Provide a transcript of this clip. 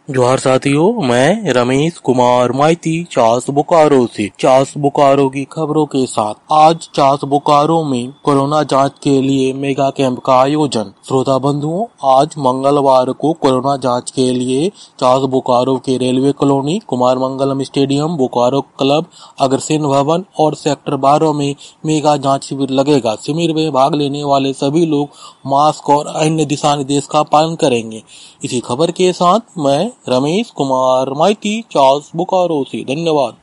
जोहार साथियों, मैं रमेश कुमार माइती चास बोकारो से चास बोकारो की खबरों के साथ आज चास बोकारो में कोरोना जांच के लिए मेगा कैंप का आयोजन। श्रोता बंधुओं, आज मंगलवार को कोरोना जांच के लिए चास बोकारो के railway colony, Kumar Mangalam stadium, Bokaro club, Agrasen Bhawan और सेक्टर 12 में मेगा जांच शिविर लगेगा। शिविर में भाग लेने वाले सभी लोग मास्क और अन्य दिशा निर्देश का पालन करेंगे। इसी खबर के साथ मैं रमेश कुमार माइती चास बोकारो से। धन्यवाद।